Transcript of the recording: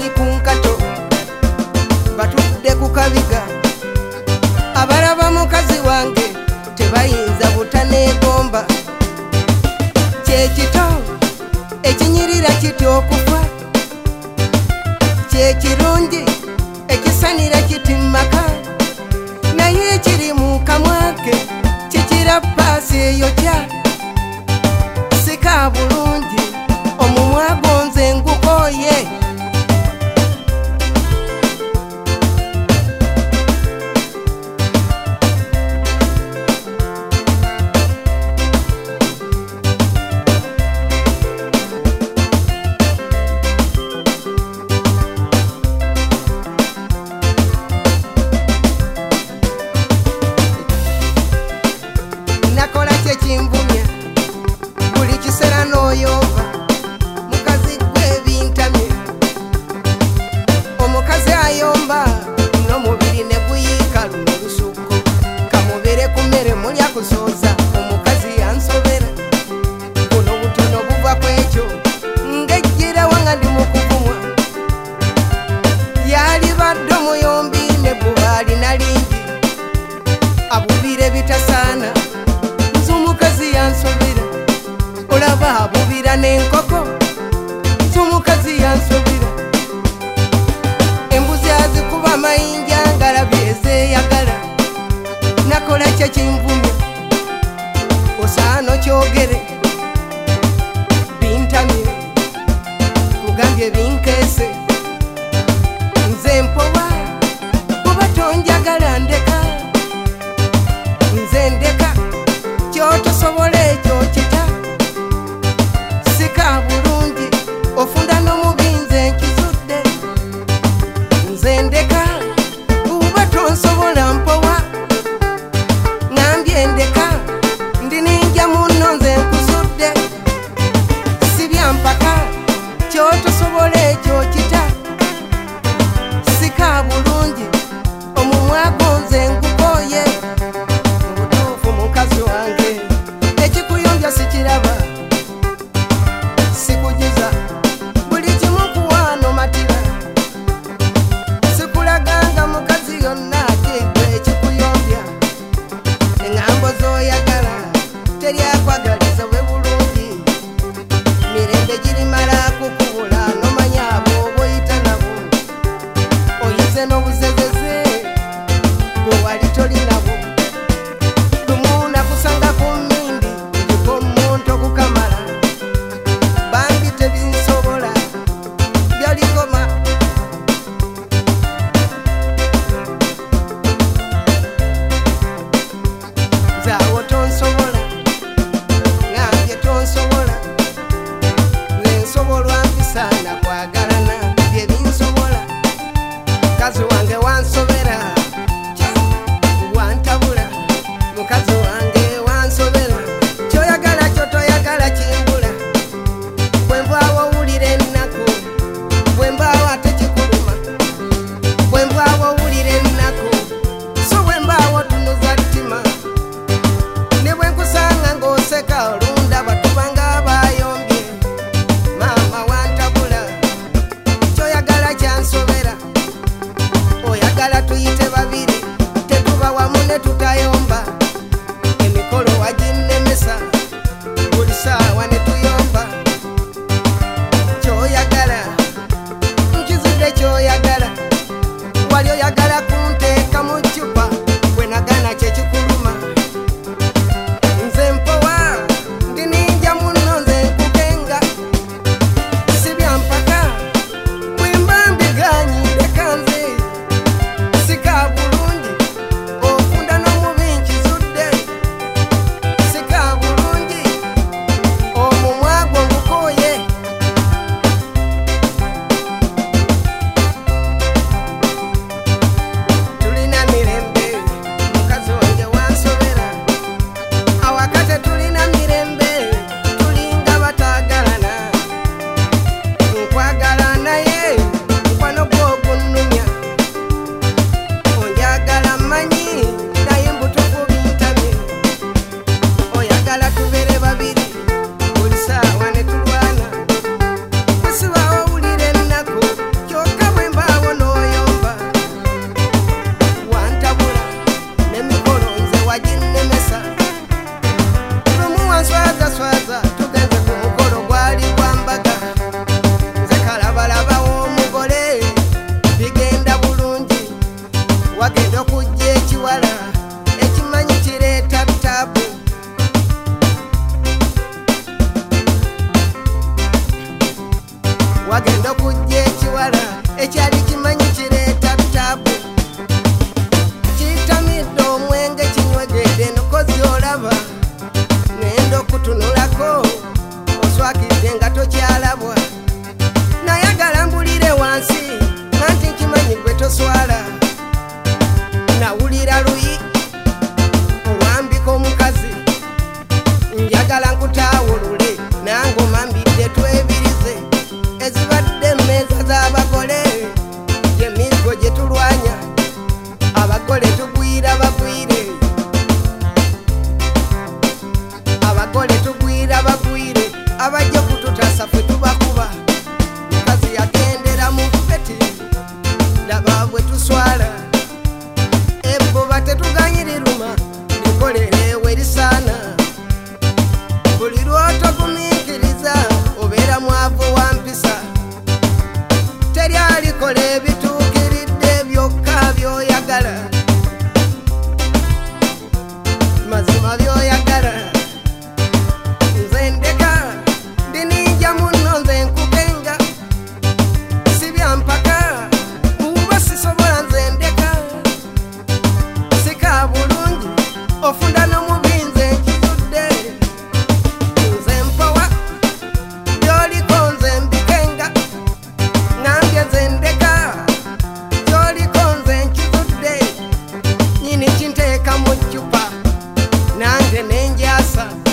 bali ku nkato batudde ku kabiga abalaba mukazi wange tebayinza butaneegomba kyekito ekinyirira kiti okufa kyekirungi ekisanira kiti maka naye ekiri mu kamwa ke kikira paasi eyokya sika bulungi omumwa gonze ngukoye nakola kyekimvumya buli kiseera n'oyomba mukazi gwe bintamye omukazi ayomba n'omubiri ne guyiika luno lusuku kamubere ku mmere mulya kusooza omukazi yansobera buno butono buva ku ekyo ng'ejjirawo nga ndi mu kuvumwa yali badde omuyombi ne buba alina lingi abubire bitasaana omukazi yansobera olaba abubira n'enkoko omukazi yansobera embuzi azikuba amayinja ngalabye ezeeyagala nakola kyekimvumya osaana okyogere bintamye kugambye binkeese nze mpoba kuba tonjagala ndeka nze ndeka kyotosobola ekyo kita sika bulungi ofunda n'omubinze nkizudde nze ndeka kuba tonsobola mpowa ngambye ndeka ndi ninja munno nze nkuzudde sibyampaka kyotosobola ekyo kita wagenda okujja ekiwala ekyali kimanyi kireeta tabu kitamidde omwenge kinywegedde nokozi olaba ngenda okutunulako oswakidde nga tokyalabwa nayagala mbulire wansi nanti nkimanyi gwe toswala nawulira luyi olwambika omukazi njagala nkutaawulule nangoma mbidde twebirize ezibadde emmeeza z'abagole gyemizgo gye tulwanya abagole tugwira bagwire abagole tugwira bagwire abajja kututasa ffe tubakuba mukazi yagendera mu feti laba bwe tuswala ebbuba tetuganyiriruma likolerewe lisaana buli lwotogumiikiriza obeera mwavu wa mpisa teri alikola ebituukiridde byokka byoyagala mazima byoyagala nze ndeka ndininja munno nze nkugenga si byampaka muba sisobola nze ndeka sika bulungi ofunda n'omubi nze nkizudde nze mpowa byoliko nze mbikenga nambye nze ndeka byoliko nze nkizudde nyini kinteeka mu ccupa nange nenjasa